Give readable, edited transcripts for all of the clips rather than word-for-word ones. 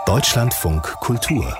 Deutschlandfunk Kultur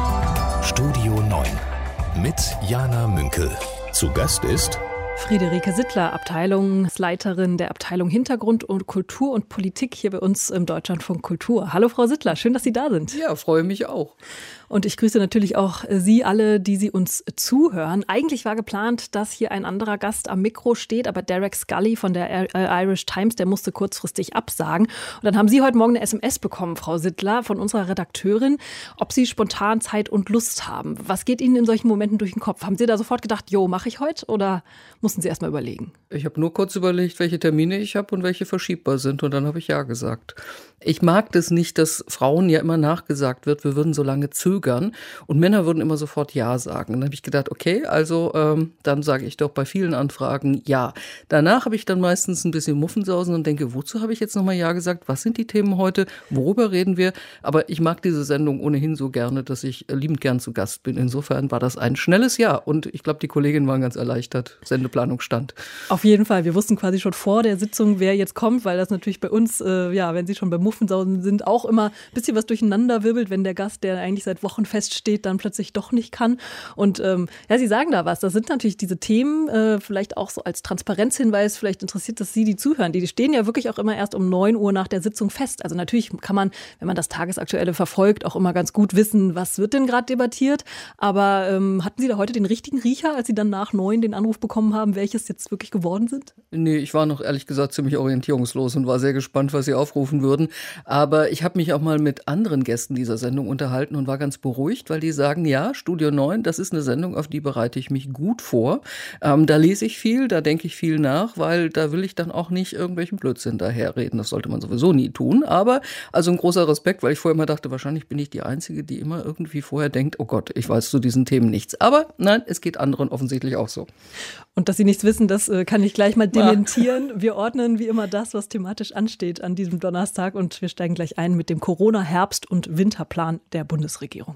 Studio 9 mit Jana Münkel. Zu Gast ist Friederike Sittler, Abteilungsleiterin der Abteilung Hintergrund und Kultur und Politik hier bei uns im Deutschlandfunk Kultur. Hallo Frau Sittler, schön, dass Sie da sind. Ja, freue mich auch. Und ich grüße natürlich auch Sie alle, die Sie uns zuhören. Eigentlich war geplant, dass hier ein anderer Gast am Mikro steht, aber Derek Scully von der Irish Times, der musste kurzfristig absagen. Und dann haben Sie heute Morgen eine SMS bekommen, Frau Sittler, von unserer Redakteurin, ob Sie spontan Zeit und Lust haben. Was geht Ihnen in solchen Momenten durch den Kopf? Haben Sie da sofort gedacht, jo, mache ich heute, oder mussten Sie erst mal überlegen? Ich habe nur kurz überlegt, welche Termine ich habe und welche verschiebbar sind, und dann habe ich ja gesagt. Ich mag das nicht, dass Frauen ja immer nachgesagt wird, wir würden so lange zögern, und Männer würden immer sofort Ja sagen. Und dann habe ich gedacht, okay, also dann sage ich doch bei vielen Anfragen Ja. Danach habe ich dann meistens ein bisschen Muffensausen und denke, wozu habe ich jetzt nochmal Ja gesagt? Was sind die Themen heute? Worüber reden wir? Aber ich mag diese Sendung ohnehin so gerne, dass ich liebend gern zu Gast bin. Insofern war das ein schnelles Ja, und ich glaube, die Kolleginnen waren ganz erleichtert. Sendeplanung stand. Auf jeden Fall. Wir wussten quasi schon vor der Sitzung, wer jetzt kommt, weil das natürlich bei uns, wenn Sie schon beim Muffensausen sind, auch immer ein bisschen was durcheinander wirbelt, wenn der Gast, der eigentlich seit Wochen feststeht, dann plötzlich doch nicht kann. Und Sie sagen da was. Das sind natürlich diese Themen, vielleicht auch so als Transparenzhinweis, vielleicht interessiert das Sie, die zuhören. Die stehen ja wirklich auch immer erst um 9 Uhr nach der Sitzung fest. Also natürlich kann man, wenn man das Tagesaktuelle verfolgt, auch immer ganz gut wissen, was wird denn gerade debattiert. Aber hatten Sie da heute den richtigen Riecher, als Sie dann nach 9 den Anruf bekommen haben, welches jetzt wirklich geworden sind? Nee, ich war noch ehrlich gesagt ziemlich orientierungslos und war sehr gespannt, was Sie aufrufen würden. Aber ich habe mich auch mal mit anderen Gästen dieser Sendung unterhalten und war ganz beruhigt, weil die sagen, ja, Studio 9, das ist eine Sendung, auf die bereite ich mich gut vor. Da lese ich viel, da denke ich viel nach, weil da will ich dann auch nicht irgendwelchen Blödsinn daherreden. Das sollte man sowieso nie tun. Aber also ein großer Respekt, weil ich vorher immer dachte, wahrscheinlich bin ich die Einzige, die immer irgendwie vorher denkt, oh Gott, ich weiß zu diesen Themen nichts. Aber nein, es geht anderen offensichtlich auch so. Und dass Sie nichts wissen, das kann ich gleich mal dementieren. Wir ordnen wie immer das, was thematisch ansteht an diesem Donnerstag, und wir steigen gleich ein mit dem Corona-Herbst- und Winterplan der Bundesregierung.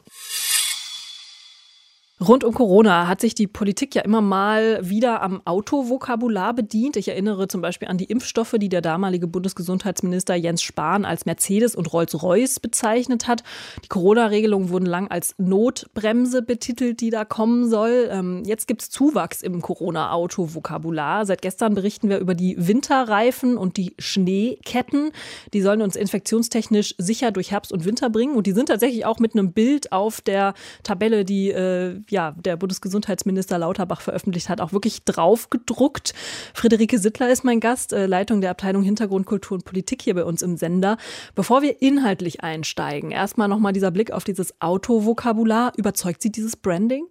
Rund um Corona hat sich die Politik ja immer mal wieder am Autovokabular bedient. Ich erinnere zum Beispiel an die Impfstoffe, die der damalige Bundesgesundheitsminister Jens Spahn als Mercedes und Rolls-Royce bezeichnet hat. Die Corona-Regelungen wurden lang als Notbremse betitelt, die da kommen soll. Jetzt gibt es Zuwachs im Corona-Auto-Vokabular. Seit gestern berichten wir über die Winterreifen und die Schneeketten. Die sollen uns infektionstechnisch sicher durch Herbst und Winter bringen. Und die sind tatsächlich auch mit einem Bild auf der Tabelle, die der Bundesgesundheitsminister Lauterbach veröffentlicht hat, auch wirklich drauf gedruckt. Friederike Sittler ist mein Gast, Leitung der Abteilung Hintergrund, Kultur und Politik hier bei uns im Sender. Bevor wir inhaltlich einsteigen, erstmal nochmal dieser Blick auf dieses Autovokabular. Überzeugt Sie dieses Branding?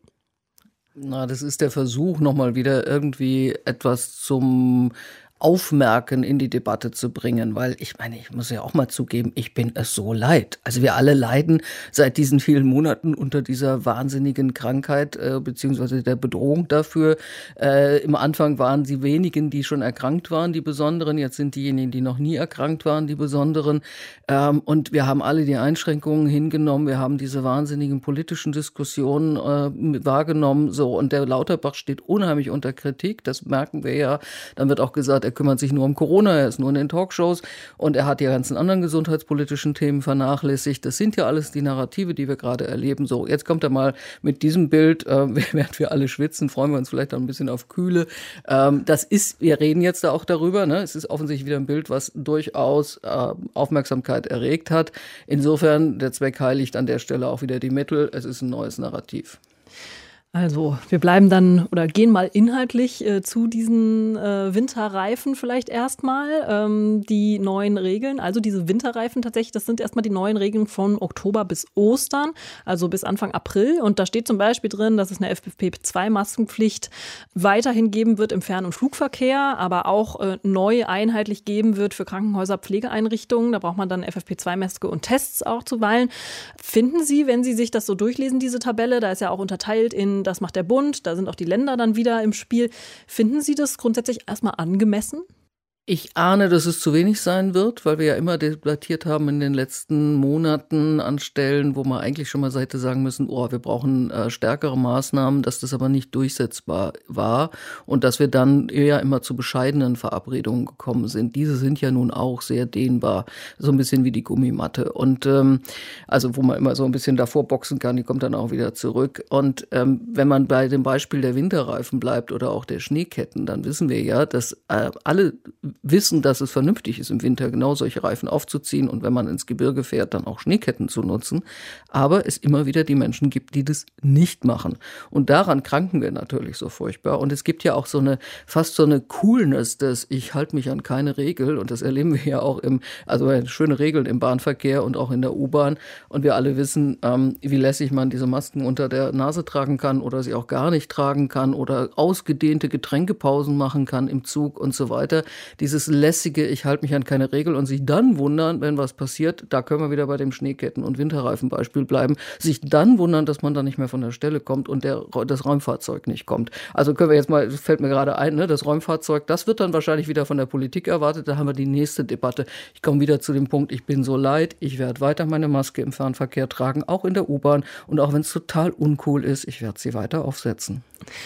Na, das ist der Versuch, nochmal wieder irgendwie etwas zum Aufmerken in die Debatte zu bringen, weil ich meine, ich muss ja auch mal zugeben, ich bin es so leid. Also wir alle leiden seit diesen vielen Monaten unter dieser wahnsinnigen Krankheit beziehungsweise der Bedrohung dafür. Im Anfang waren die wenigen, die schon erkrankt waren, die Besonderen. Jetzt sind diejenigen, die noch nie erkrankt waren, die Besonderen. Und wir haben alle die Einschränkungen hingenommen. Wir haben diese wahnsinnigen politischen Diskussionen wahrgenommen. So, und der Lauterbach steht unheimlich unter Kritik. Das merken wir ja. Dann wird auch gesagt, er kümmert sich nur um Corona, er ist nur in den Talkshows und er hat die ganzen anderen gesundheitspolitischen Themen vernachlässigt. Das sind ja alles die Narrative, die wir gerade erleben. So, jetzt kommt er mal mit diesem Bild, während wir alle schwitzen, freuen wir uns vielleicht auch ein bisschen auf Kühle. Wir reden jetzt da auch darüber, ne? Es ist offensichtlich wieder ein Bild, was durchaus Aufmerksamkeit erregt hat. Insofern, der Zweck heiligt an der Stelle auch wieder die Mittel. Es ist ein neues Narrativ. Also wir bleiben dann oder gehen mal inhaltlich zu diesen Winterreifen vielleicht erstmal. Die neuen Regeln, also diese Winterreifen tatsächlich, das sind erstmal die neuen Regeln von Oktober bis Ostern, also bis Anfang April. Und da steht zum Beispiel drin, dass es eine FFP2-Maskenpflicht weiterhin geben wird im Fern- und Flugverkehr, aber auch neu einheitlich geben wird für Krankenhäuser, Pflegeeinrichtungen. Da braucht man dann FFP2-Maske und Tests auch zuweilen. Finden Sie, wenn Sie sich das so durchlesen, diese Tabelle, da ist ja auch unterteilt in das macht der Bund, da sind auch die Länder dann wieder im Spiel. Finden Sie das grundsätzlich erstmal angemessen? Ich ahne, dass es zu wenig sein wird, weil wir ja immer debattiert haben in den letzten Monaten an Stellen, wo man eigentlich schon mal hätte sagen müssen, oh, wir brauchen stärkere Maßnahmen, dass das aber nicht durchsetzbar war und dass wir dann eher immer zu bescheidenen Verabredungen gekommen sind. Diese sind ja nun auch sehr dehnbar, so ein bisschen wie die Gummimatte und also wo man immer so ein bisschen davor boxen kann, die kommt dann auch wieder zurück. Und wenn man bei dem Beispiel der Winterreifen bleibt oder auch der Schneeketten, dann wissen wir ja, dass alle wissen, dass es vernünftig ist, im Winter genau solche Reifen aufzuziehen und wenn man ins Gebirge fährt, dann auch Schneeketten zu nutzen. Aber es immer wieder die Menschen gibt, die das nicht machen. Und daran kranken wir natürlich so furchtbar. Und es gibt ja auch fast so eine Coolness, dass ich halte mich an keine Regel. Und das erleben wir ja auch also schöne Regeln im Bahnverkehr und auch in der U-Bahn. Und wir alle wissen, wie lässig man diese Masken unter der Nase tragen kann oder sie auch gar nicht tragen kann oder ausgedehnte Getränkepausen machen kann im Zug und so weiter. Dieses lässige, ich halte mich an keine Regel und sich dann wundern, wenn was passiert, da können wir wieder bei dem Schneeketten- und Winterreifenbeispiel bleiben, sich dann wundern, dass man da nicht mehr von der Stelle kommt und das Räumfahrzeug nicht kommt. Also können wir jetzt mal, fällt mir gerade ein, ne, das Räumfahrzeug, das wird dann wahrscheinlich wieder von der Politik erwartet, da haben wir die nächste Debatte. Ich komme wieder zu dem Punkt, ich bin so leid, ich werde weiter meine Maske im Fernverkehr tragen, auch in der U-Bahn und auch wenn es total uncool ist, ich werde sie weiter aufsetzen.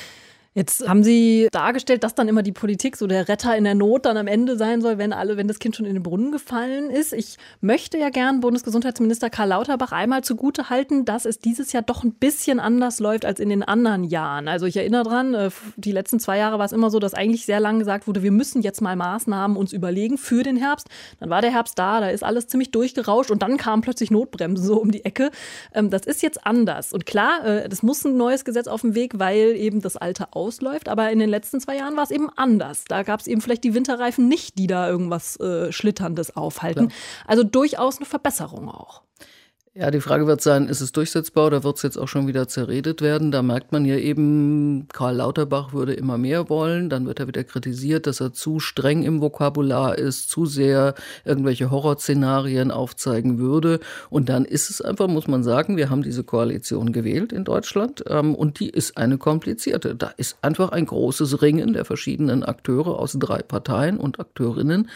Jetzt haben Sie dargestellt, dass dann immer die Politik so der Retter in der Not dann am Ende sein soll, wenn das Kind schon in den Brunnen gefallen ist. Ich möchte ja gern Bundesgesundheitsminister Karl Lauterbach einmal zugutehalten, dass es dieses Jahr doch ein bisschen anders läuft als in den anderen Jahren. Also ich erinnere dran, die letzten 2 Jahre war es immer so, dass eigentlich sehr lange gesagt wurde, wir müssen jetzt mal Maßnahmen uns überlegen für den Herbst. Dann war der Herbst da ist alles ziemlich durchgerauscht und dann kam plötzlich Notbremse so um die Ecke. Das ist jetzt anders. Und klar, das muss ein neues Gesetz auf den Weg, weil eben das alte ausläuft, aber in den letzten 2 Jahren war es eben anders. Da gab es eben vielleicht die Winterreifen nicht, die da irgendwas Schlitterndes aufhalten. Klar. Also durchaus eine Verbesserung auch. Ja, die Frage wird sein, ist es durchsetzbar oder wird es jetzt auch schon wieder zerredet werden? Da merkt man ja eben, Karl Lauterbach würde immer mehr wollen. Dann wird er wieder kritisiert, dass er zu streng im Vokabular ist, zu sehr irgendwelche Horrorszenarien aufzeigen würde. Und dann ist es einfach, muss man sagen, wir haben diese Koalition gewählt in Deutschland und die ist eine komplizierte. Da ist einfach ein großes Ringen der verschiedenen Akteure aus 3 Parteien und Akteurinnen.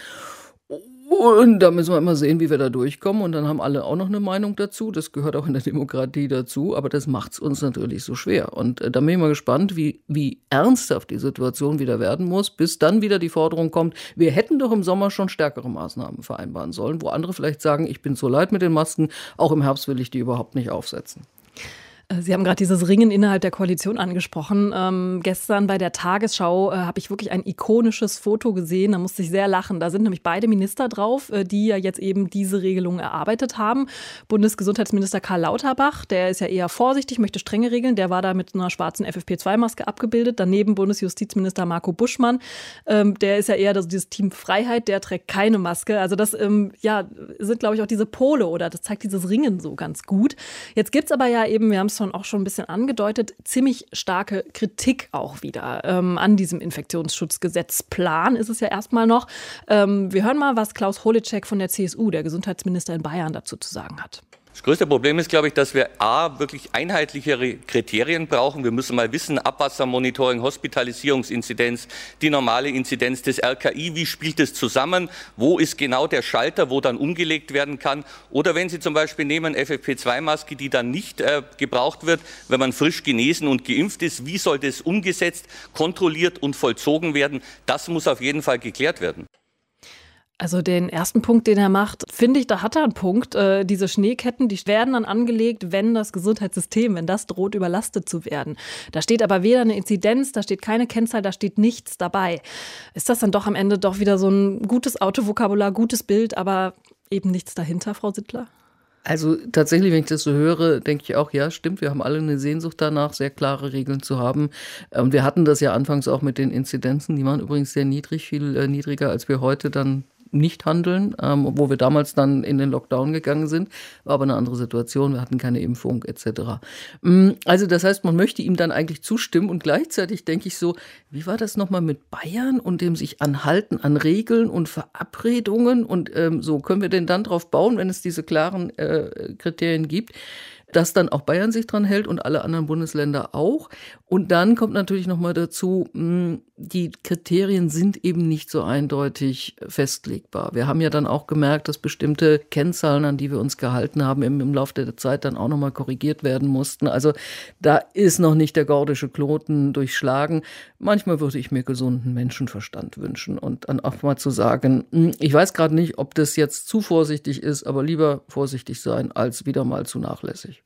Und da müssen wir immer sehen, wie wir da durchkommen. Und dann haben alle auch noch eine Meinung dazu. Das gehört auch in der Demokratie dazu. Aber das macht es uns natürlich so schwer. Und da bin ich mal gespannt, wie ernsthaft die Situation wieder werden muss, bis dann wieder die Forderung kommt, wir hätten doch im Sommer schon stärkere Maßnahmen vereinbaren sollen, wo andere vielleicht sagen, ich bin so leid mit den Masken, auch im Herbst will ich die überhaupt nicht aufsetzen. Sie haben gerade dieses Ringen innerhalb der Koalition angesprochen. Gestern bei der Tagesschau habe ich wirklich ein ikonisches Foto gesehen. Da musste ich sehr lachen. Da sind nämlich beide Minister drauf, die ja jetzt eben diese Regelung erarbeitet haben. Bundesgesundheitsminister Karl Lauterbach, der ist ja eher vorsichtig, möchte strenge Regeln. Der war da mit einer schwarzen FFP2-Maske abgebildet. Daneben Bundesjustizminister Marco Buschmann. Der ist ja eher dieses Team Freiheit, der trägt keine Maske. Also das sind, glaube ich, auch diese Pole oder das zeigt dieses Ringen so ganz gut. Jetzt gibt es aber ja eben, wir haben es auch schon ein bisschen angedeutet, ziemlich starke Kritik auch wieder an diesem Infektionsschutzgesetzplan ist es ja erstmal noch. Wir hören mal, was Klaus Holleczek von der CSU, der Gesundheitsminister in Bayern, dazu zu sagen hat. Das größte Problem ist, glaube ich, dass wir wirklich einheitlichere Kriterien brauchen. Wir müssen mal wissen, Abwassermonitoring, Hospitalisierungsinzidenz, die normale Inzidenz des RKI, wie spielt es zusammen, wo ist genau der Schalter, wo dann umgelegt werden kann. Oder wenn Sie zum Beispiel nehmen FFP2-Maske, die dann nicht gebraucht wird, wenn man frisch genesen und geimpft ist, wie soll das umgesetzt, kontrolliert und vollzogen werden? Das muss auf jeden Fall geklärt werden. Also den ersten Punkt, den er macht, finde ich, da hat er einen Punkt. Diese Schneeketten, die werden dann angelegt, wenn das Gesundheitssystem, wenn das droht, überlastet zu werden. Da steht aber weder eine Inzidenz, da steht keine Kennzahl, da steht nichts dabei. Ist das dann doch am Ende doch wieder so ein gutes Autovokabular, gutes Bild, aber eben nichts dahinter, Frau Sittler? Also tatsächlich, wenn ich das so höre, denke ich auch, ja, stimmt, wir haben alle eine Sehnsucht danach, sehr klare Regeln zu haben. Und wir hatten das ja anfangs auch mit den Inzidenzen, die waren übrigens sehr niedrig, viel niedriger, als wir heute dann nicht handeln, wo wir damals dann in den Lockdown gegangen sind, war aber eine andere Situation, wir hatten keine Impfung etc. Also das heißt, man möchte ihm dann eigentlich zustimmen und gleichzeitig denke ich so, wie war das nochmal mit Bayern und dem sich anhalten an Regeln und Verabredungen und so können wir denn dann drauf bauen, wenn es diese klaren Kriterien gibt? dass dann auch Bayern sich dran hält und alle anderen Bundesländer auch. Und dann kommt natürlich nochmal dazu, die Kriterien sind eben nicht so eindeutig festlegbar. Wir haben ja dann auch gemerkt, dass bestimmte Kennzahlen, an die wir uns gehalten haben, im Laufe der Zeit dann auch nochmal korrigiert werden mussten. Also da ist noch nicht der gordische Knoten durchschlagen. Manchmal würde ich mir gesunden Menschenverstand wünschen und dann auch mal zu sagen, ich weiß gerade nicht, ob das jetzt zu vorsichtig ist, aber lieber vorsichtig sein als wieder mal zu nachlässig.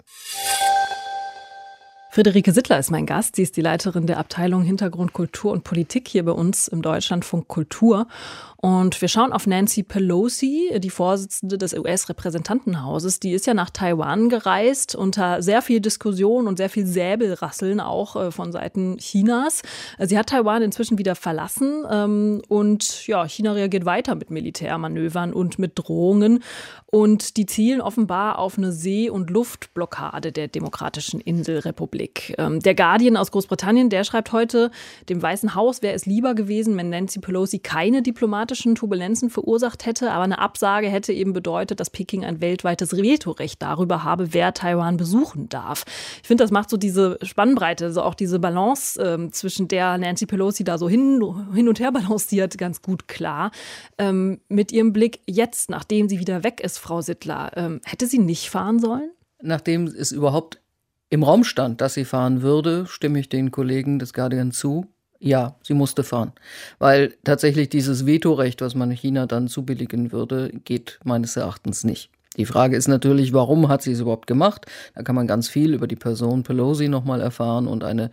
Friederike Sittler ist mein Gast. Sie ist die Leiterin der Abteilung Hintergrund Kultur und Politik hier bei uns im Deutschlandfunk Kultur. Und wir schauen auf Nancy Pelosi, die Vorsitzende des US-Repräsentantenhauses. Die ist ja nach Taiwan gereist, unter sehr viel Diskussion und sehr viel Säbelrasseln auch von Seiten Chinas. Sie hat Taiwan inzwischen wieder verlassen und ja, China reagiert weiter mit Militärmanövern und mit Drohungen. Und die zielen offenbar auf eine See- und Luftblockade der Demokratischen Inselrepublik. Der Guardian aus Großbritannien, der schreibt heute, dem Weißen Haus wäre es lieber gewesen, wenn Nancy Pelosi keine diplomatischen Turbulenzen verursacht hätte, aber eine Absage hätte eben bedeutet, dass Peking ein weltweites Vetorecht darüber habe, wer Taiwan besuchen darf. Ich finde, das macht so diese Spannbreite, so auch diese Balance, zwischen der Nancy Pelosi da so hin und her balanciert, ganz gut klar. Mit ihrem Blick jetzt, nachdem sie wieder weg ist, Frau Sittler, hätte sie nicht fahren sollen? Nachdem es überhaupt im Raum stand, dass sie fahren würde, stimme ich den Kollegen des Guardian zu. Ja, sie musste fahren, weil tatsächlich dieses Vetorecht, was man China dann zubilligen würde, geht meines Erachtens nicht. Die Frage ist natürlich, warum hat sie es überhaupt gemacht? Da kann man ganz viel über die Person Pelosi nochmal erfahren und eine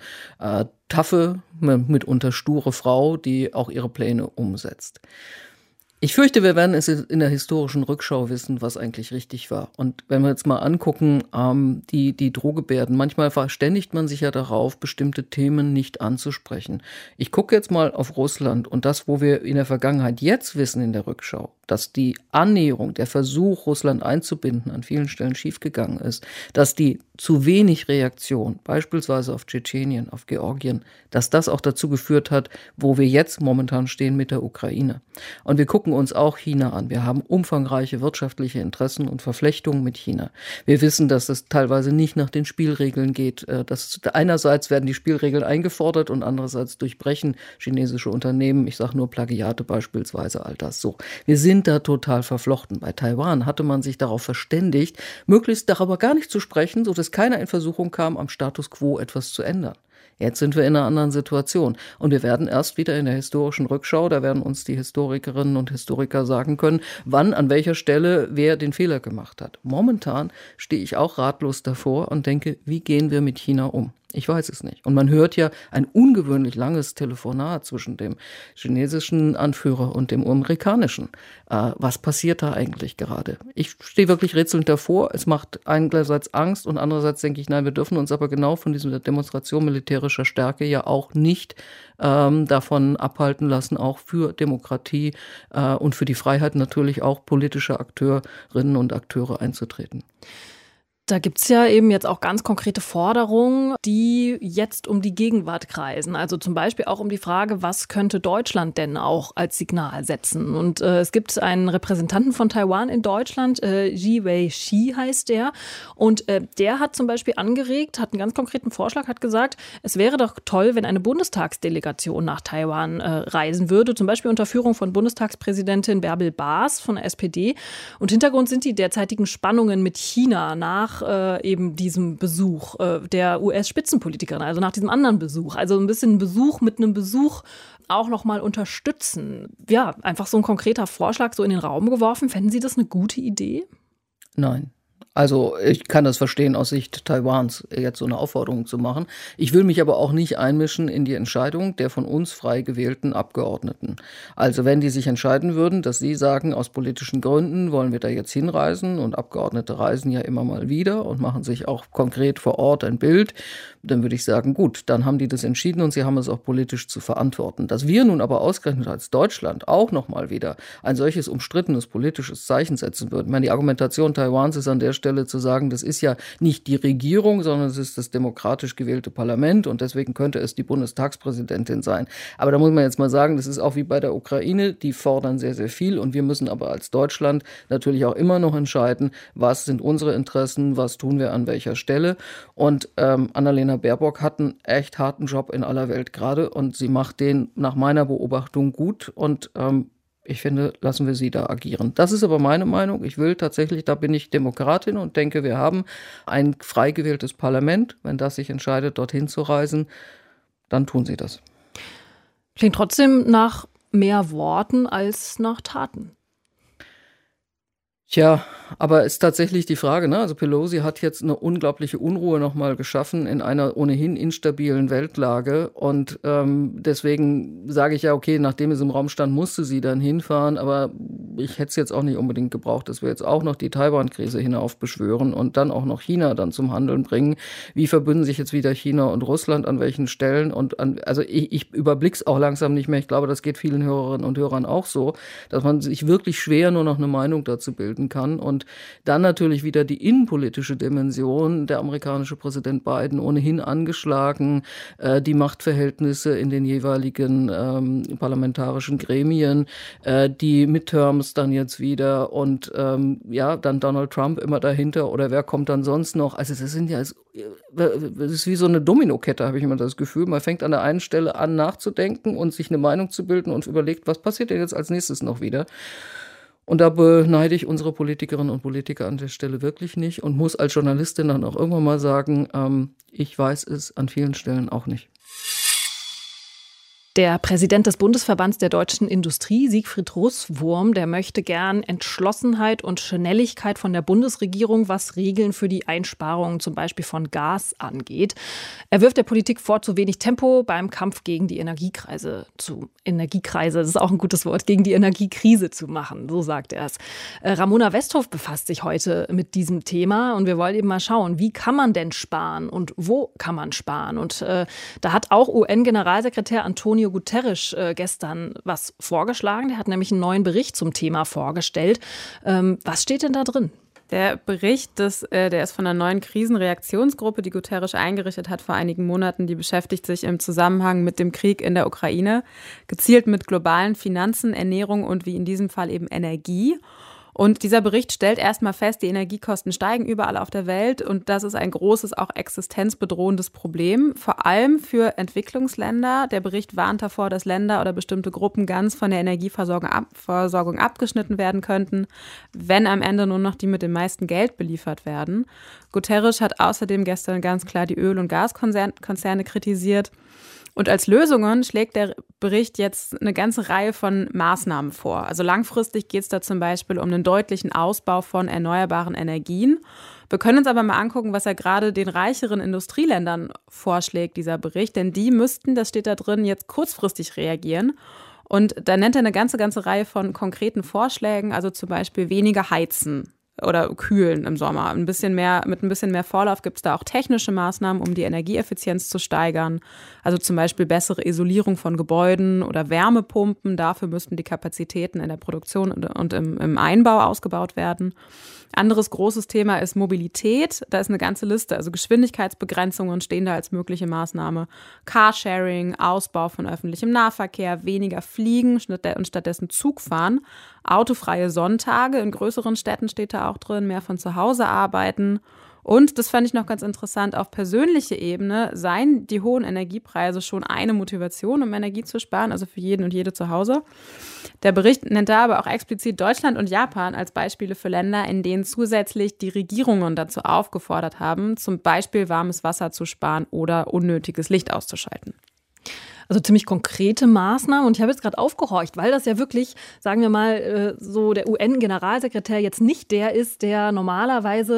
taffe, mitunter sture Frau, die auch ihre Pläne umsetzt. Ich fürchte, wir werden es in der historischen Rückschau wissen, was eigentlich richtig war. Und wenn wir jetzt mal angucken, die Drohgebärden, manchmal verständigt man sich ja darauf, bestimmte Themen nicht anzusprechen. Ich gucke jetzt mal auf Russland und das, wo wir in der Vergangenheit jetzt wissen in der Rückschau, dass die Annäherung, der Versuch, Russland einzubinden, an vielen Stellen schiefgegangen ist, dass die zu wenig Reaktion, beispielsweise auf Tschetschenien, auf Georgien, dass das auch dazu geführt hat, wo wir jetzt momentan stehen mit der Ukraine. Und wir gucken uns auch China an. Wir haben umfangreiche wirtschaftliche Interessen und Verflechtungen mit China. Wir wissen, dass es teilweise nicht nach den Spielregeln geht. Dass einerseits werden die Spielregeln eingefordert und andererseits durchbrechen chinesische Unternehmen, ich sage nur Plagiate beispielsweise, all das so. Wir sind da total verflochten. Bei Taiwan hatte man sich darauf verständigt, möglichst darüber gar nicht zu sprechen, sodass keiner in Versuchung kam, am Status quo etwas zu ändern. Jetzt sind wir in einer anderen Situation. Und wir werden erst wieder in der historischen Rückschau, da werden uns die Historikerinnen und Historiker sagen können, wann, an welcher Stelle wer den Fehler gemacht hat. Momentan stehe ich auch ratlos davor und denke, wie gehen wir mit China um? Ich weiß es nicht. Und man hört ja ein ungewöhnlich langes Telefonat zwischen dem chinesischen Anführer und dem amerikanischen. Was passiert da eigentlich gerade? Ich stehe wirklich rätselnd davor. Es macht einerseits Angst und andererseits denke ich, nein, wir dürfen uns aber genau von dieser Demonstration militärischer Stärke ja auch nicht davon abhalten lassen, auch für Demokratie und für die Freiheit natürlich auch politische Akteurinnen und Akteure einzutreten. Da gibt's ja eben jetzt auch ganz konkrete Forderungen, die jetzt um die Gegenwart kreisen. Also zum Beispiel auch um die Frage, was könnte Deutschland denn auch als Signal setzen? Und es gibt einen Repräsentanten von Taiwan in Deutschland, Ji Wei-shi heißt der. Und der hat zum Beispiel angeregt, hat einen ganz konkreten Vorschlag, hat gesagt, es wäre doch toll, wenn eine Bundestagsdelegation nach Taiwan reisen würde, zum Beispiel unter Führung von Bundestagspräsidentin Bärbel Baas von der SPD. Und Hintergrund sind die derzeitigen Spannungen mit China nach eben diesem Besuch der US-Spitzenpolitikerin, also nach diesem anderen Besuch. Also ein bisschen Besuch mit einem Besuch auch nochmal unterstützen. Ja, einfach so ein konkreter Vorschlag so in den Raum geworfen. Fänden Sie das eine gute Idee? Nein. Also ich kann das verstehen aus Sicht Taiwans, jetzt so eine Aufforderung zu machen. Ich will mich aber auch nicht einmischen in die Entscheidung der von uns frei gewählten Abgeordneten. Also wenn die sich entscheiden würden, dass sie sagen, aus politischen Gründen wollen wir da jetzt hinreisen und Abgeordnete reisen ja immer mal wieder und machen sich auch konkret vor Ort ein Bild, dann würde ich sagen, gut, dann haben die das entschieden und sie haben es auch politisch zu verantworten. Dass wir nun aber ausgerechnet als Deutschland auch nochmal wieder ein solches umstrittenes politisches Zeichen setzen würden. Ich meine, die Argumentation Taiwans ist an der Stelle zu sagen, das ist ja nicht die Regierung, sondern es ist das demokratisch gewählte Parlament und deswegen könnte es die Bundestagspräsidentin sein. Aber da muss man jetzt mal sagen, das ist auch wie bei der Ukraine, die fordern sehr, sehr viel und wir müssen aber als Deutschland natürlich auch immer noch entscheiden, was sind unsere Interessen, was tun wir an welcher Stelle. Und Annalena Baerbock hat einen echt harten Job in aller Welt gerade und sie macht den nach meiner Beobachtung gut und ich finde, lassen wir sie da agieren. Das ist aber meine Meinung. Ich will tatsächlich, da bin ich Demokratin und denke, wir haben ein frei gewähltes Parlament. Wenn das sich entscheidet, dorthin zu reisen, dann tun sie das. Klingt trotzdem nach mehr Worten als nach Taten. Tja, aber ist tatsächlich die Frage, ne? Also Pelosi hat jetzt eine unglaubliche Unruhe nochmal geschaffen in einer ohnehin instabilen Weltlage und deswegen sage ich ja, okay, nachdem es im Raum stand, musste sie dann hinfahren, aber ich hätte es jetzt auch nicht unbedingt gebraucht, dass wir jetzt auch noch die Taiwan-Krise hinaufbeschwören und dann auch noch China dann zum Handeln bringen. Wie verbünden sich jetzt wieder China und Russland an welchen Stellen? Also ich überblick's auch langsam nicht mehr. Ich glaube, das geht vielen Hörerinnen und Hörern auch so, dass man sich wirklich schwer nur noch eine Meinung dazu bilden kann. Und dann natürlich wieder die innenpolitische Dimension. Der amerikanische Präsident Biden ohnehin angeschlagen, die Machtverhältnisse in den jeweiligen parlamentarischen Gremien, die Midterms dann jetzt wieder und dann Donald Trump immer dahinter oder wer kommt dann sonst noch? Also das sind ja, das ist wie so eine Dominokette, habe ich immer das Gefühl. Man fängt an der einen Stelle an nachzudenken und sich eine Meinung zu bilden und überlegt, was passiert denn jetzt als nächstes noch wieder? Und da beneide ich unsere Politikerinnen und Politiker an der Stelle wirklich nicht und muss als Journalistin dann auch irgendwann mal sagen, ich weiß es an vielen Stellen auch nicht. Der Präsident des Bundesverbands der deutschen Industrie, Siegfried Russwurm, der möchte gern Entschlossenheit und Schnelligkeit von der Bundesregierung, was Regeln für die Einsparungen zum Beispiel von Gas angeht. Er wirft der Politik vor, zu wenig Tempo beim Kampf gegen die Energiekreise, das ist auch ein gutes Wort, gegen die Energiekrise zu machen, so sagt er es. Ramona Westhoff befasst sich heute mit diesem Thema und wir wollen eben mal schauen, wie kann man denn sparen und wo kann man sparen? Und da hat auch UN-Generalsekretär Antonio Guterres gestern was vorgeschlagen. Der hat nämlich einen neuen Bericht zum Thema vorgestellt. Was steht denn da drin? Der Bericht, der ist von einer neuen Krisenreaktionsgruppe, die Guterres eingerichtet hat vor einigen Monaten. Die beschäftigt sich im Zusammenhang mit dem Krieg in der Ukraine, gezielt mit globalen Finanzen, Ernährung und wie in diesem Fall eben Energie. Und dieser Bericht stellt erstmal fest, die Energiekosten steigen überall auf der Welt und das ist ein großes, auch existenzbedrohendes Problem, vor allem für Entwicklungsländer. Der Bericht warnt davor, dass Länder oder bestimmte Gruppen ganz von der Energieversorgung abgeschnitten werden könnten, wenn am Ende nur noch die mit dem meisten Geld beliefert werden. Guterres hat außerdem gestern ganz klar die Öl- und Gaskonzerne kritisiert. Und als Lösungen schlägt der Bericht jetzt eine ganze Reihe von Maßnahmen vor. Also langfristig geht es da zum Beispiel um einen deutlichen Ausbau von erneuerbaren Energien. Wir können uns aber mal angucken, was er gerade den reicheren Industrieländern vorschlägt, dieser Bericht. Denn die müssten, das steht da drin, jetzt kurzfristig reagieren. Und da nennt er eine ganze Reihe von konkreten Vorschlägen, also zum Beispiel weniger heizen oder kühlen im Sommer. Mit ein bisschen mehr Vorlauf gibt es da auch technische Maßnahmen, um die Energieeffizienz zu steigern. Also zum Beispiel bessere Isolierung von Gebäuden oder Wärmepumpen. Dafür müssten die Kapazitäten in der Produktion und im Einbau ausgebaut werden. Anderes großes Thema ist Mobilität. Da ist eine ganze Liste. Also Geschwindigkeitsbegrenzungen stehen da als mögliche Maßnahme. Carsharing, Ausbau von öffentlichem Nahverkehr, weniger Fliegen und stattdessen Zug fahren. Autofreie Sonntage in größeren Städten steht da auch drin. Mehr von zu Hause arbeiten. Und, das fand ich noch ganz interessant, auf persönlicher Ebene seien die hohen Energiepreise schon eine Motivation, um Energie zu sparen, also für jeden und jede zu Hause. Der Bericht nennt da aber auch explizit Deutschland und Japan als Beispiele für Länder, in denen zusätzlich die Regierungen dazu aufgefordert haben, zum Beispiel warmes Wasser zu sparen oder unnötiges Licht auszuschalten. Also ziemlich konkrete Maßnahmen. Und ich habe jetzt gerade aufgehorcht, weil das ja wirklich, sagen wir mal, so der UN-Generalsekretär jetzt nicht der ist, der normalerweise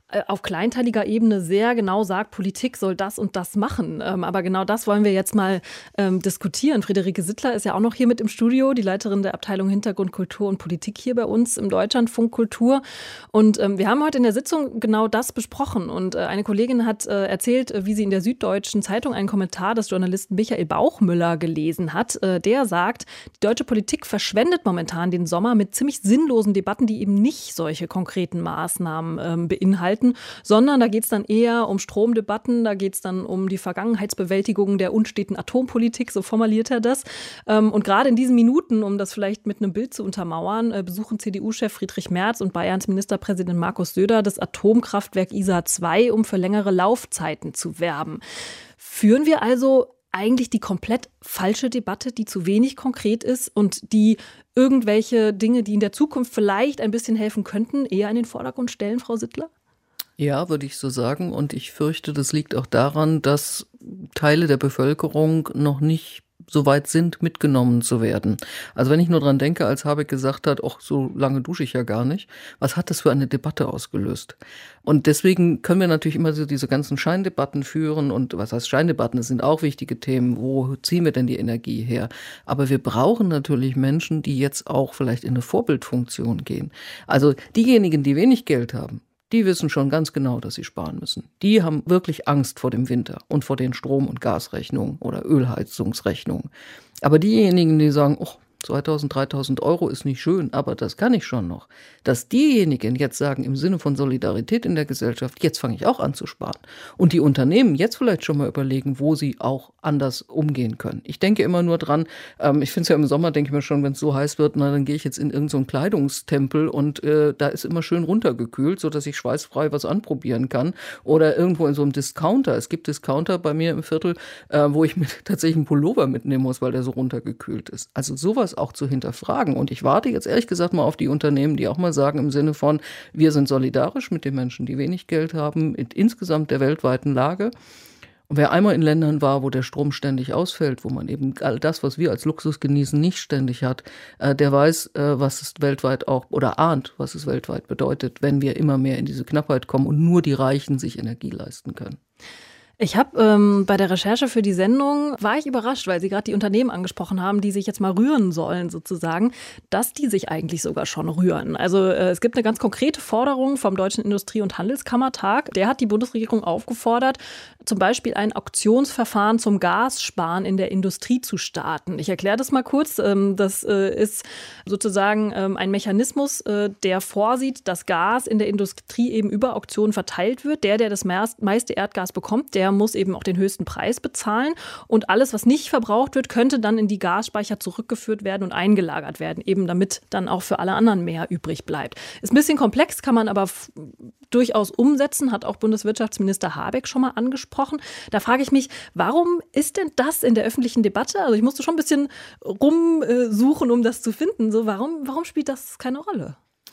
auf kleinteiliger Ebene sehr genau sagt, Politik soll das und das machen. Aber genau das wollen wir jetzt mal diskutieren. Friederike Sittler ist ja auch noch hier mit im Studio, die Leiterin der Abteilung Hintergrund, Kultur und Politik hier bei uns im Deutschlandfunk Kultur. Und wir haben heute in der Sitzung genau das besprochen. Und eine Kollegin hat erzählt, wie sie in der Süddeutschen Zeitung einen Kommentar des Journalisten Michael Bauchmüller gelesen hat. Der sagt, die deutsche Politik verschwendet momentan den Sommer mit ziemlich sinnlosen Debatten, die eben nicht solche konkreten Maßnahmen beinhalten, sondern da geht es dann eher um Stromdebatten, da geht es dann um die Vergangenheitsbewältigung der unsteten Atompolitik, so formuliert er das. Und gerade in diesen Minuten, um das vielleicht mit einem Bild zu untermauern, besuchen CDU-Chef Friedrich Merz und Bayerns Ministerpräsident Markus Söder das Atomkraftwerk Isar 2, um für längere Laufzeiten zu werben. Führen wir also eigentlich die komplett falsche Debatte, die zu wenig konkret ist und die irgendwelche Dinge, die in der Zukunft vielleicht ein bisschen helfen könnten, eher in den Vordergrund stellen, Frau Sittler? Ja, würde ich so sagen. Und ich fürchte, das liegt auch daran, dass Teile der Bevölkerung noch nicht so weit sind, mitgenommen zu werden. Also wenn ich nur dran denke, als Habeck gesagt hat, ach, so lange dusche ich ja gar nicht, was hat das für eine Debatte ausgelöst? Und deswegen können wir natürlich immer so diese ganzen Scheindebatten führen und was heißt Scheindebatten, das sind auch wichtige Themen, wo ziehen wir denn die Energie her? Aber wir brauchen natürlich Menschen, die jetzt auch vielleicht in eine Vorbildfunktion gehen. Also diejenigen, die wenig Geld haben, die wissen schon ganz genau, dass sie sparen müssen. Die haben wirklich Angst vor dem Winter und vor den Strom- und Gasrechnungen oder Ölheizungsrechnungen. Aber diejenigen, die sagen, oh, 2.000, 3.000 Euro ist nicht schön, aber das kann ich schon noch. Dass diejenigen jetzt sagen, im Sinne von Solidarität in der Gesellschaft, jetzt fange ich auch an zu sparen. Und die Unternehmen jetzt vielleicht schon mal überlegen, wo sie auch anders umgehen können. Ich denke immer nur dran, ich finde es ja im Sommer, denke ich mir schon, wenn es so heiß wird, na, dann gehe ich jetzt in irgendeinen so Kleidungstempel und da ist immer schön runtergekühlt, sodass ich schweißfrei was anprobieren kann. Oder irgendwo in so einem Discounter. Es gibt Discounter bei mir im Viertel, wo ich tatsächlich einen Pullover mitnehmen muss, weil der so runtergekühlt ist. Also sowas auch zu hinterfragen. Und ich warte jetzt ehrlich gesagt mal auf die Unternehmen, die auch mal sagen im Sinne von, wir sind solidarisch mit den Menschen, die wenig Geld haben, in insgesamt der weltweiten Lage. Und wer einmal in Ländern war, wo der Strom ständig ausfällt, wo man eben all das, was wir als Luxus genießen, nicht ständig hat, der weiß, was es weltweit auch, oder ahnt, was es weltweit bedeutet, wenn wir immer mehr in diese Knappheit kommen und nur die Reichen sich Energie leisten können. Ich habe bei der Recherche für die Sendung, war ich überrascht, weil Sie gerade die Unternehmen angesprochen haben, die sich jetzt mal rühren sollen sozusagen, dass die sich eigentlich sogar schon rühren. Also es gibt eine ganz konkrete Forderung vom Deutschen Industrie- und Handelskammertag. Der hat die Bundesregierung aufgefordert, zum Beispiel ein Auktionsverfahren zum Gassparen in der Industrie zu starten. Ich erkläre das mal kurz. Das ist sozusagen ein Mechanismus, der vorsieht, dass Gas in der Industrie eben über Auktionen verteilt wird. Der das meiste Erdgas bekommt, der muss eben auch den höchsten Preis bezahlen. Und alles, was nicht verbraucht wird, könnte dann in die Gasspeicher zurückgeführt werden und eingelagert werden, eben damit dann auch für alle anderen mehr übrig bleibt. Ist ein bisschen komplex, kann man aber durchaus umsetzen, hat auch Bundeswirtschaftsminister Habeck schon mal angesprochen. Da frage ich mich, warum ist denn das in der öffentlichen Debatte? Also ich musste schon ein bisschen rumsuchen, um das zu finden. So, warum spielt das keine Rolle?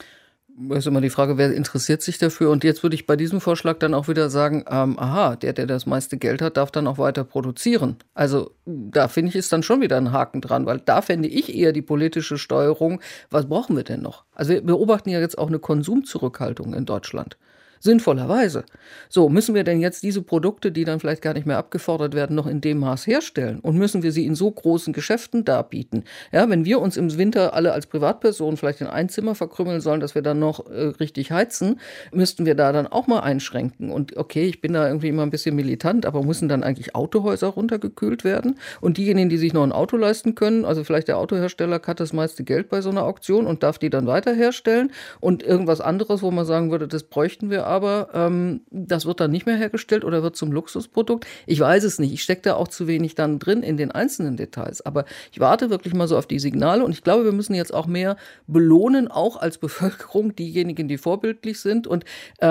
Das ist immer die Frage, wer interessiert sich dafür? Und jetzt würde ich bei diesem Vorschlag dann auch wieder sagen, der das meiste Geld hat, darf dann auch weiter produzieren. Also da finde ich, ist dann schon wieder ein Haken dran, weil da fände ich eher die politische Steuerung, was brauchen wir denn noch? Also wir beobachten ja jetzt auch eine Konsumzurückhaltung in Deutschland. Sinnvollerweise. So, müssen wir denn jetzt diese Produkte, die dann vielleicht gar nicht mehr abgefordert werden, noch in dem Maß herstellen? Und müssen wir sie in so großen Geschäften darbieten? Ja, wenn wir uns im Winter alle als Privatpersonen vielleicht in ein Zimmer verkrümmeln sollen, dass wir dann noch richtig heizen, müssten wir da dann auch mal einschränken. Und okay, ich bin da irgendwie immer ein bisschen militant, aber müssen dann eigentlich Autohäuser runtergekühlt werden? Und diejenigen, die sich noch ein Auto leisten können, also vielleicht der Autohersteller hat das meiste Geld bei so einer Auktion und darf die dann weiter herstellen. Und irgendwas anderes, wo man sagen würde, das bräuchten wir aber das wird dann nicht mehr hergestellt oder wird zum Luxusprodukt. Ich weiß es nicht. Ich stecke da auch zu wenig dann drin in den einzelnen Details. Aber ich warte wirklich mal so auf die Signale und ich glaube, wir müssen jetzt auch mehr belohnen, auch als Bevölkerung, diejenigen, die vorbildlich sind. Und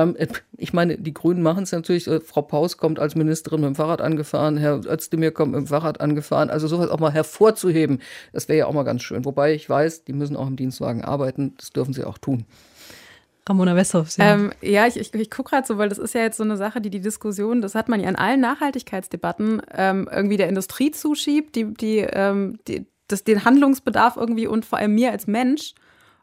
ich meine, die Grünen machen es natürlich. Frau Paus kommt als Ministerin mit dem Fahrrad angefahren, Herr Özdemir kommt mit dem Fahrrad angefahren. Also sowas auch mal hervorzuheben, das wäre ja auch mal ganz schön. Wobei ich weiß, die müssen auch im Dienstwagen arbeiten. Das dürfen sie auch tun. Ramona Westhoff. Ja, ich gucke gerade so, weil das ist ja jetzt so eine Sache, die Diskussion, das hat man ja in allen Nachhaltigkeitsdebatten irgendwie der Industrie zuschiebt, die den Handlungsbedarf irgendwie und vor allem mir als Mensch.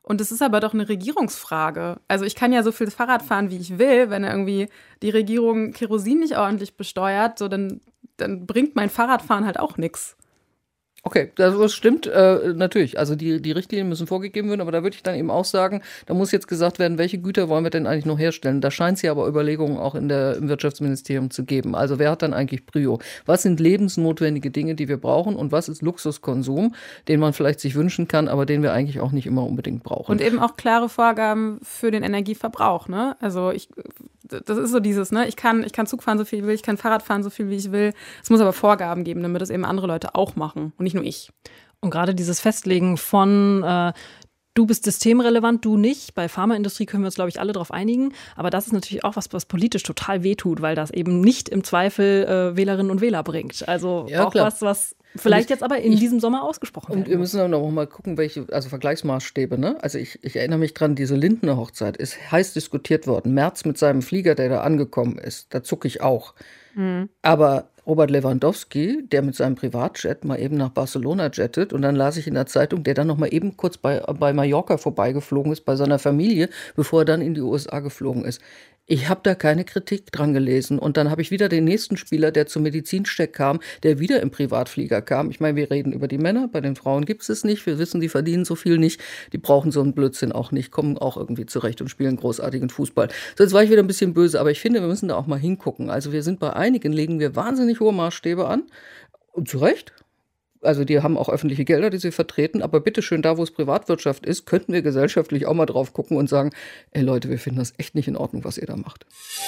Und es ist aber doch eine Regierungsfrage. Also ich kann ja so viel Fahrrad fahren, wie ich will. Wenn irgendwie die Regierung Kerosin nicht ordentlich besteuert, so dann bringt mein Fahrradfahren halt auch nichts. Okay, das stimmt natürlich. Also die Richtlinien müssen vorgegeben werden, aber da würde ich dann eben auch sagen, da muss jetzt gesagt werden, welche Güter wollen wir denn eigentlich noch herstellen? Da scheint es ja aber Überlegungen auch im Wirtschaftsministerium zu geben. Also wer hat dann eigentlich Prio? Was sind lebensnotwendige Dinge, die wir brauchen und was ist Luxuskonsum, den man vielleicht sich wünschen kann, aber den wir eigentlich auch nicht immer unbedingt brauchen? Und eben auch klare Vorgaben für den Energieverbrauch, ne? Also das ist so dieses, ne? Ich kann Zug fahren, so viel ich will, ich kann Fahrrad fahren, so viel wie ich will. Es muss aber Vorgaben geben, damit das eben andere Leute auch machen und nicht nur ich. Und gerade dieses Festlegen von du bist systemrelevant, du nicht. Bei Pharmaindustrie können wir uns, glaube ich, alle darauf einigen. Aber das ist natürlich auch was politisch total wehtut, weil das eben nicht im Zweifel Wählerinnen und Wähler bringt. Also ja, auch klar. was vielleicht jetzt aber in diesem Sommer ausgesprochen wird. Und wir müssen dann auch mal gucken, welche Vergleichsmaßstäbe, ne? Also ich erinnere mich dran, diese Lindner Hochzeit ist heiß diskutiert worden. Merz mit seinem Flieger, der da angekommen ist, da zucke ich auch. Aber Robert Lewandowski, der mit seinem Privatjet mal eben nach Barcelona jettet und dann las ich in der Zeitung, der dann noch mal eben kurz bei Mallorca vorbeigeflogen ist, bei seiner Familie, bevor er dann in die USA geflogen ist. Ich habe da keine Kritik dran gelesen. Und dann habe ich wieder den nächsten Spieler, der zum Medizincheck kam, der wieder im Privatflieger kam. Ich meine, wir reden über die Männer, bei den Frauen gibt es es nicht. Wir wissen, die verdienen so viel nicht. Die brauchen so einen Blödsinn auch nicht, kommen auch irgendwie zurecht und spielen großartigen Fußball. So, jetzt war ich wieder ein bisschen böse, aber ich finde, wir müssen da auch mal hingucken. Also wir sind bei einigen, legen wir wahnsinnig hohe Maßstäbe an. Und zu Recht. Also die haben auch öffentliche Gelder, die sie vertreten, aber bitteschön, da wo es Privatwirtschaft ist, könnten wir gesellschaftlich auch mal drauf gucken und sagen, ey Leute, wir finden das echt nicht in Ordnung, was ihr da macht.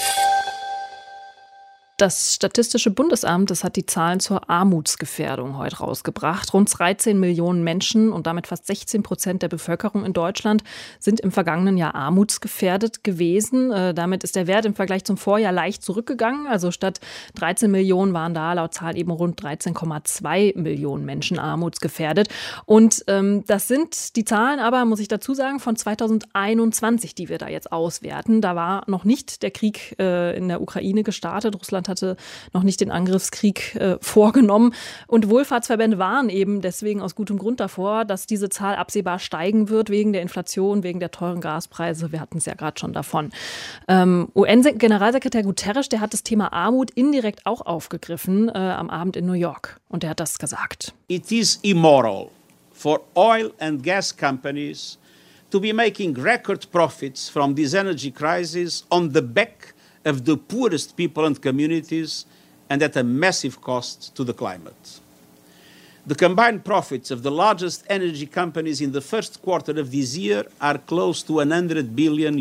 Das Statistische Bundesamt, das hat die Zahlen zur Armutsgefährdung heute rausgebracht. Rund 13 Millionen Menschen und damit fast 16% der Bevölkerung in Deutschland sind im vergangenen Jahr armutsgefährdet gewesen. Damit ist der Wert im Vergleich zum Vorjahr leicht zurückgegangen. Also statt 13 Millionen waren da laut Zahl eben rund 13,2 Millionen Menschen armutsgefährdet. Und das sind die Zahlen aber, muss ich dazu sagen, von 2021, die wir da jetzt auswerten. Da war noch nicht der Krieg in der Ukraine gestartet. Russland hatte noch nicht den Angriffskrieg vorgenommen. Und Wohlfahrtsverbände waren eben deswegen aus gutem Grund davor, dass diese Zahl absehbar steigen wird wegen der Inflation, wegen der teuren Gaspreise. Wir hatten es ja gerade schon davon. UN-Generalsekretär Guterres, der hat das Thema Armut indirekt auch aufgegriffen am Abend in New York. Und der hat das gesagt. It is immoral for oil and gas companies to be making record profits from this energy crisis on the back of the poorest people and communities and at a massive cost to the climate. The combined profits of the largest energy companies in the first quarter of this year are close to $100 billion.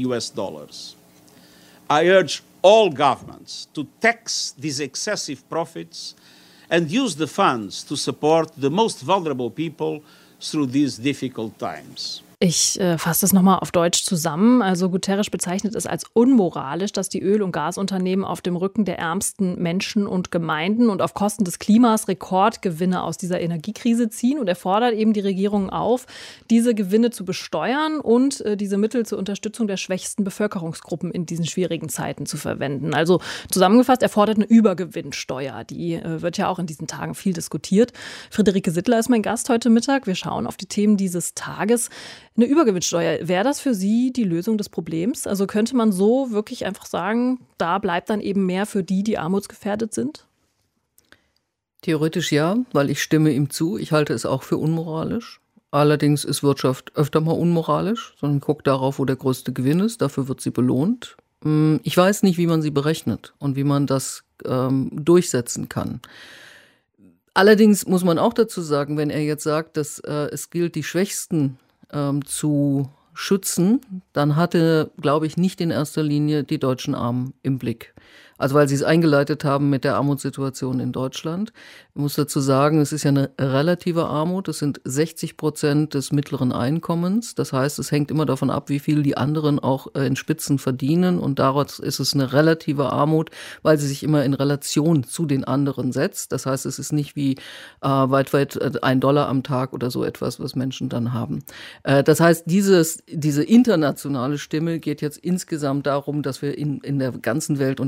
I urge all governments to tax these excessive profits and use the funds to support the most vulnerable people through these difficult times. Ich fasse das nochmal auf Deutsch zusammen. Also Guterres bezeichnet es als unmoralisch, dass die Öl- und Gasunternehmen auf dem Rücken der ärmsten Menschen und Gemeinden und auf Kosten des Klimas Rekordgewinne aus dieser Energiekrise ziehen. Und er fordert eben die Regierungen auf, diese Gewinne zu besteuern und diese Mittel zur Unterstützung der schwächsten Bevölkerungsgruppen in diesen schwierigen Zeiten zu verwenden. Also zusammengefasst, er fordert eine Übergewinnsteuer. Die wird ja auch in diesen Tagen viel diskutiert. Friederike Sittler ist mein Gast heute Mittag. Wir schauen auf die Themen dieses Tages. Eine Übergewinnsteuer, wäre das für Sie die Lösung des Problems? Also könnte man so wirklich einfach sagen, da bleibt dann eben mehr für die, die armutsgefährdet sind? Theoretisch ja, weil ich stimme ihm zu. Ich halte es auch für unmoralisch. Allerdings ist Wirtschaft öfter mal unmoralisch, sondern guckt darauf, wo der größte Gewinn ist. Dafür wird sie belohnt. Ich weiß nicht, wie man sie berechnet und wie man das durchsetzen kann. Allerdings muss man auch dazu sagen, wenn er jetzt sagt, dass es gilt, die Schwächsten zu schützen, dann hatte, glaube ich, nicht in erster Linie die deutschen Armen im Blick. Also weil sie es eingeleitet haben mit der Armutssituation in Deutschland. Ich muss dazu sagen, es ist ja eine relative Armut. Es sind 60% des mittleren Einkommens. Das heißt, es hängt immer davon ab, wie viel die anderen auch in Spitzen verdienen. Und daraus ist es eine relative Armut, weil sie sich immer in Relation zu den anderen setzt. Das heißt, es ist nicht wie weit $1 am Tag oder so etwas, was Menschen dann haben. Das heißt, diese internationale Stimme geht jetzt insgesamt darum, dass wir in der ganzen Welt, und da sind ja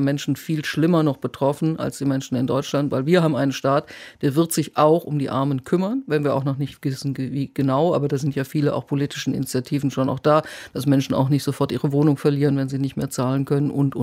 Menschen viel schlimmer noch betroffen als die Menschen in Deutschland, weil wir haben einen Staat, der wird sich auch um die Armen kümmern, wenn wir auch noch nicht wissen, wie genau, aber da sind ja viele auch politischen Initiativen schon auch da, dass Menschen auch nicht sofort ihre Wohnung verlieren, wenn sie nicht mehr zahlen können und.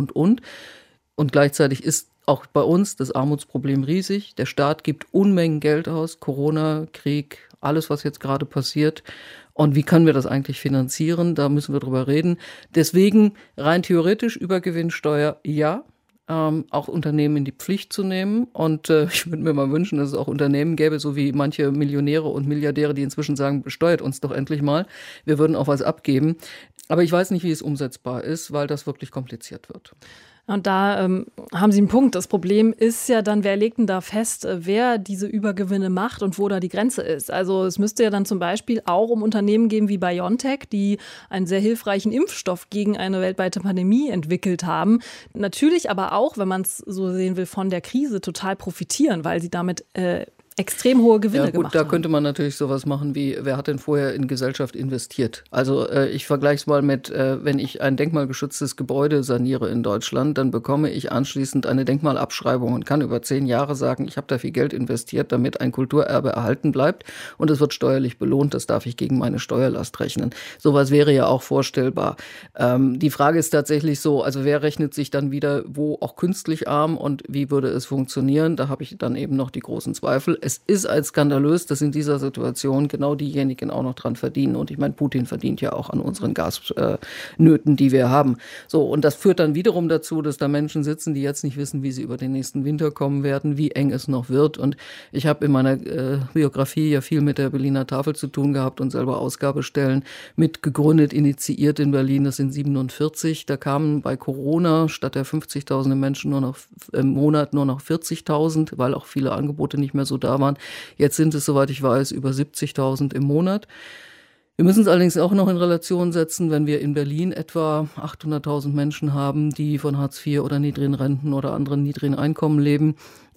Und gleichzeitig ist auch bei uns das Armutsproblem riesig. Der Staat gibt Unmengen Geld aus, Corona, Krieg, alles, was jetzt gerade passiert. Und wie können wir das eigentlich finanzieren? Da müssen wir drüber reden. Deswegen rein theoretisch Übergewinnsteuer, ja. Auch Unternehmen in die Pflicht zu nehmen. Und ich würde mir mal wünschen, dass es auch Unternehmen gäbe, so wie manche Millionäre und Milliardäre, die inzwischen sagen, besteuert uns doch endlich mal. Wir würden auch was abgeben. Aber ich weiß nicht, wie es umsetzbar ist, weil das wirklich kompliziert wird. Und da haben Sie einen Punkt. Das Problem ist ja dann, wer legt denn da fest, wer diese Übergewinne macht und wo da die Grenze ist? Also es müsste ja dann zum Beispiel auch um Unternehmen gehen wie BioNTech, die einen sehr hilfreichen Impfstoff gegen eine weltweite Pandemie entwickelt haben. Natürlich aber auch, wenn man es so sehen will, von der Krise total profitieren, weil sie damit extrem hohe Gewinne gemacht haben. Da könnte man natürlich sowas machen wie, wer hat denn vorher in Gesellschaft investiert? Also ich vergleiche es mal mit, wenn ich ein denkmalgeschütztes Gebäude saniere in Deutschland, dann bekomme ich anschließend eine Denkmalabschreibung und kann über 10 Jahre sagen, ich habe da viel Geld investiert, damit ein Kulturerbe erhalten bleibt und es wird steuerlich belohnt, das darf ich gegen meine Steuerlast rechnen. Sowas wäre ja auch vorstellbar. Die Frage ist tatsächlich so, also wer rechnet sich dann wieder wo auch künstlich arm und wie würde es funktionieren? Da habe ich dann eben noch die großen Zweifel. Es ist als skandalös, dass in dieser Situation genau diejenigen auch noch dran verdienen. Und ich meine, Putin verdient ja auch an unseren Gasnöten, die wir haben. So, und das führt dann wiederum dazu, dass da Menschen sitzen, die jetzt nicht wissen, wie sie über den nächsten Winter kommen werden, wie eng es noch wird. Und ich habe in meiner Biografie ja viel mit der Berliner Tafel zu tun gehabt und selber Ausgabestellen mitgegründet, initiiert in Berlin. Das sind 47. Da kamen bei Corona statt der 50.000 Menschen nur noch im Monat nur noch 40.000, weil auch viele Angebote nicht mehr so da waren. Jetzt sind es, soweit ich weiß, über 70.000 im Monat. Wir müssen es allerdings auch noch in Relation setzen, wenn wir in Berlin etwa 800.000 Menschen haben, die von Hartz IV oder niedrigen Renten oder anderen niedrigen Einkommen leben.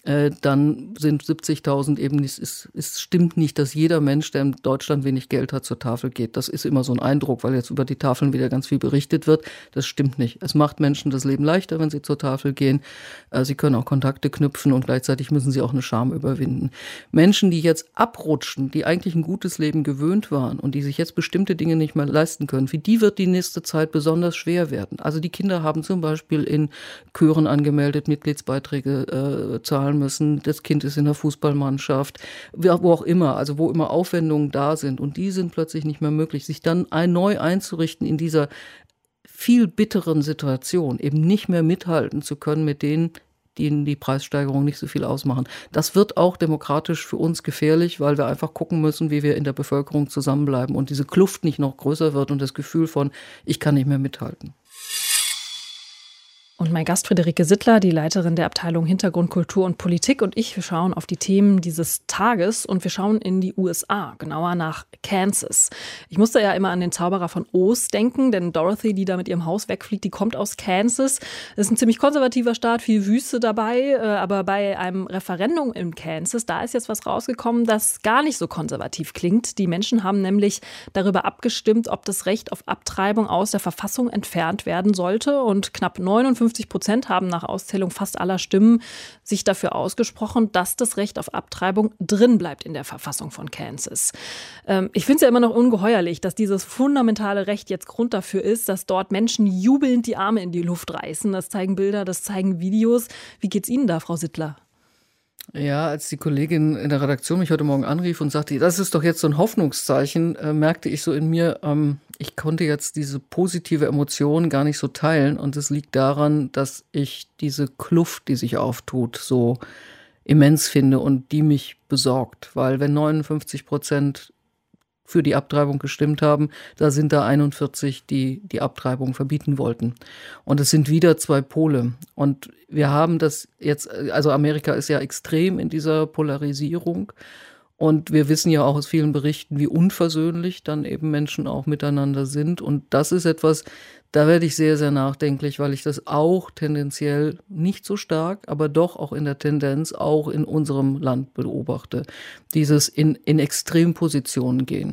Dann sind 70.000 eben nicht, es stimmt nicht, dass jeder Mensch, der in Deutschland wenig Geld hat, zur Tafel geht. Das ist immer so ein Eindruck, weil jetzt über die Tafeln wieder ganz viel berichtet wird. Das stimmt nicht. Es macht Menschen das Leben leichter, wenn sie zur Tafel gehen. Sie können auch Kontakte knüpfen und gleichzeitig müssen sie auch eine Scham überwinden. Menschen, die jetzt abrutschen, die eigentlich ein gutes Leben gewöhnt waren und die sich jetzt bestimmte Dinge nicht mehr leisten können, für die wird die nächste Zeit besonders schwer werden. Also die Kinder haben zum Beispiel in Chören angemeldet, Mitgliedsbeiträge zahlen müssen. Das Kind ist in der Fußballmannschaft, wo auch immer, also wo immer Aufwendungen da sind. Und die sind plötzlich nicht mehr möglich. Sich dann neu einzurichten in dieser viel bitteren Situation, eben nicht mehr mithalten zu können mit denen, die in die Preissteigerung nicht so viel ausmachen. Das wird auch demokratisch für uns gefährlich, weil wir einfach gucken müssen, wie wir in der Bevölkerung zusammenbleiben und diese Kluft nicht noch größer wird und das Gefühl von, ich kann nicht mehr mithalten. Und mein Gast Friederike Sittler, die Leiterin der Abteilung Hintergrund, Kultur und Politik und ich, wir schauen auf die Themen dieses Tages und wir schauen in die USA, genauer nach Kansas. Ich musste ja immer an den Zauberer von Oz denken, denn Dorothy, die da mit ihrem Haus wegfliegt, die kommt aus Kansas. Das ist ein ziemlich konservativer Staat, viel Wüste dabei, aber bei einem Referendum in Kansas, da ist jetzt was rausgekommen, das gar nicht so konservativ klingt. Die Menschen haben nämlich darüber abgestimmt, ob das Recht auf Abtreibung aus der Verfassung entfernt werden sollte und knapp 59% haben nach Auszählung fast aller Stimmen sich dafür ausgesprochen, dass das Recht auf Abtreibung drin bleibt in der Verfassung von Kansas. Ich finde es ja immer noch ungeheuerlich, dass dieses fundamentale Recht jetzt Grund dafür ist, dass dort Menschen jubelnd die Arme in die Luft reißen. Das zeigen Bilder, das zeigen Videos. Wie geht's Ihnen da, Frau Sittler? Ja, als die Kollegin in der Redaktion mich heute Morgen anrief und sagte, das ist doch jetzt so ein Hoffnungszeichen, merkte ich so in mir, ich konnte jetzt diese positive Emotion gar nicht so teilen. Und es liegt daran, dass ich diese Kluft, die sich auftut, so immens finde und die mich besorgt. Weil wenn 59% für die Abtreibung gestimmt haben, da sind da 41, die die Abtreibung verbieten wollten. Und es sind wieder zwei Pole. Und wir haben das jetzt, also Amerika ist ja extrem in dieser Polarisierung. Und wir wissen ja auch aus vielen Berichten, wie unversöhnlich dann eben Menschen auch miteinander sind. Und das ist etwas, da werde ich sehr, sehr nachdenklich, weil ich das auch tendenziell nicht so stark, aber doch auch in der Tendenz auch in unserem Land beobachte. Dieses in Extrempositionen gehen.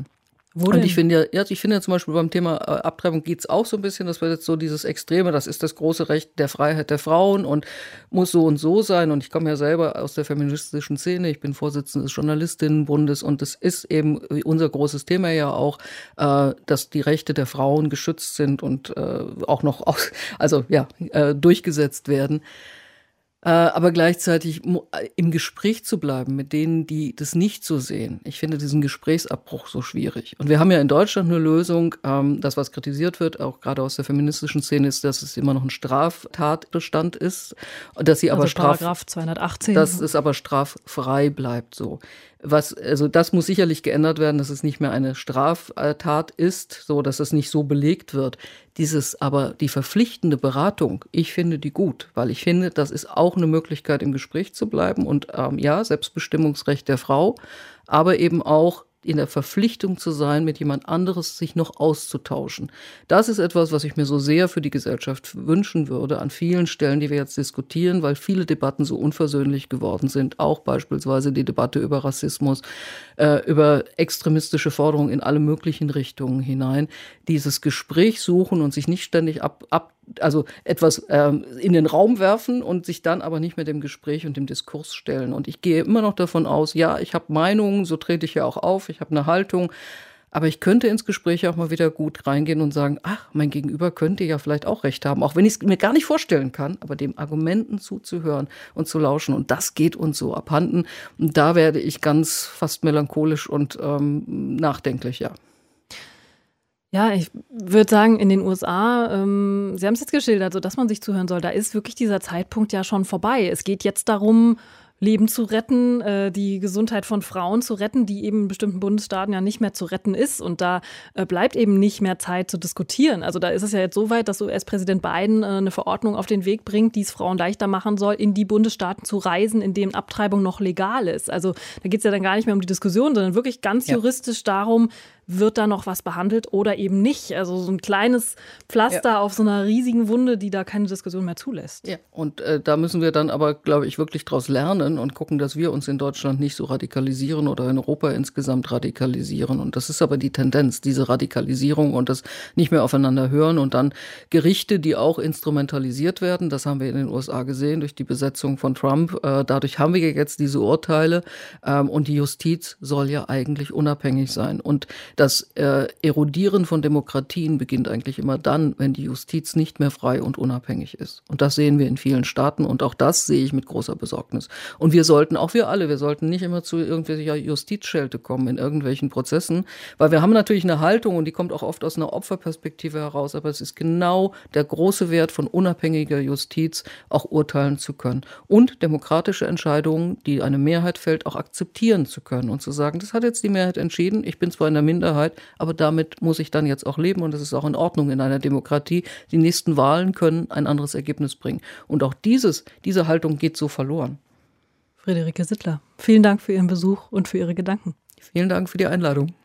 Und ich finde ja zum Beispiel beim Thema Abtreibung geht es auch so ein bisschen, das wird jetzt so dieses Extreme, das ist das große Recht der Freiheit der Frauen und muss so und so sein. Und ich komme ja selber aus der feministischen Szene, ich bin Vorsitzende des Journalistinnenbundes und es ist eben unser großes Thema ja auch, dass die Rechte der Frauen geschützt sind und auch noch durchgesetzt werden. Aber gleichzeitig im Gespräch zu bleiben mit denen, die das nicht so sehen. Ich finde diesen Gesprächsabbruch so schwierig. Und wir haben ja in Deutschland eine Lösung, das, was kritisiert wird, auch gerade aus der feministischen Szene, ist, dass es immer noch ein Straftatbestand ist, dass sie aber Paragraph 218. Dass es aber straffrei bleibt so. Also das muss sicherlich geändert werden, dass es nicht mehr eine Straftat ist, so dass es nicht so belegt wird. Aber die verpflichtende Beratung, ich finde die gut, weil ich finde, das ist auch eine Möglichkeit, im Gespräch zu bleiben und Selbstbestimmungsrecht der Frau, aber eben auch in der Verpflichtung zu sein, mit jemand anderes sich noch auszutauschen. Das ist etwas, was ich mir so sehr für die Gesellschaft wünschen würde, an vielen Stellen, die wir jetzt diskutieren, weil viele Debatten so unversöhnlich geworden sind. Auch beispielsweise die Debatte über Rassismus, über extremistische Forderungen in alle möglichen Richtungen hinein. Dieses Gespräch suchen und sich nicht ständig etwas in den Raum werfen und sich dann aber nicht mehr dem Gespräch und dem Diskurs stellen. Und ich gehe immer noch davon aus, ja, ich habe Meinungen, so trete ich ja auch auf, ich habe eine Haltung, aber ich könnte ins Gespräch auch mal wieder gut reingehen und sagen, ach, mein Gegenüber könnte ja vielleicht auch recht haben, auch wenn ich es mir gar nicht vorstellen kann, aber dem Argumenten zuzuhören und zu lauschen. Und das geht uns so abhanden. Und da werde ich ganz fast melancholisch und nachdenklich, ja. Ja, ich würde sagen, in den USA, Sie haben es jetzt geschildert, so dass man sich zuhören soll, da ist wirklich dieser Zeitpunkt ja schon vorbei. Es geht jetzt darum, Leben zu retten, die Gesundheit von Frauen zu retten, die eben in bestimmten Bundesstaaten ja nicht mehr zu retten ist. Und da bleibt eben nicht mehr Zeit zu diskutieren. Also da ist es ja jetzt so weit, dass US-Präsident Biden eine Verordnung auf den Weg bringt, die es Frauen leichter machen soll, in die Bundesstaaten zu reisen, in denen Abtreibung noch legal ist. Also da geht es ja dann gar nicht mehr um die Diskussion, sondern wirklich ganz juristisch darum, wird da noch was behandelt oder eben nicht? Also so ein kleines Pflaster auf so einer riesigen Wunde, die da keine Diskussion mehr zulässt. Ja, und da müssen wir dann aber, glaube ich, wirklich draus lernen und gucken, dass wir uns in Deutschland nicht so radikalisieren oder in Europa insgesamt radikalisieren. Und das ist aber die Tendenz, diese Radikalisierung und das nicht mehr aufeinander hören und dann Gerichte, die auch instrumentalisiert werden. Das haben wir in den USA gesehen durch die Besetzung von Trump. Dadurch haben wir jetzt diese Urteile und die Justiz soll ja eigentlich unabhängig sein. Und das Erodieren von Demokratien beginnt eigentlich immer dann, wenn die Justiz nicht mehr frei und unabhängig ist. Und das sehen wir in vielen Staaten und auch das sehe ich mit großer Besorgnis. Und wir sollten nicht immer zu irgendwelcher Justizschelte kommen in irgendwelchen Prozessen, weil wir haben natürlich eine Haltung und die kommt auch oft aus einer Opferperspektive heraus, aber es ist genau der große Wert von unabhängiger Justiz, auch urteilen zu können. Und demokratische Entscheidungen, die eine Mehrheit fällt, auch akzeptieren zu können und zu sagen, das hat jetzt die Mehrheit entschieden, ich bin zwar in der Minderheit, aber damit muss ich dann jetzt auch leben und das ist auch in Ordnung in einer Demokratie. Die nächsten Wahlen können ein anderes Ergebnis bringen. Und auch diese Haltung geht so verloren. Friederike Sittler, vielen Dank für Ihren Besuch und für Ihre Gedanken. Vielen Dank für die Einladung.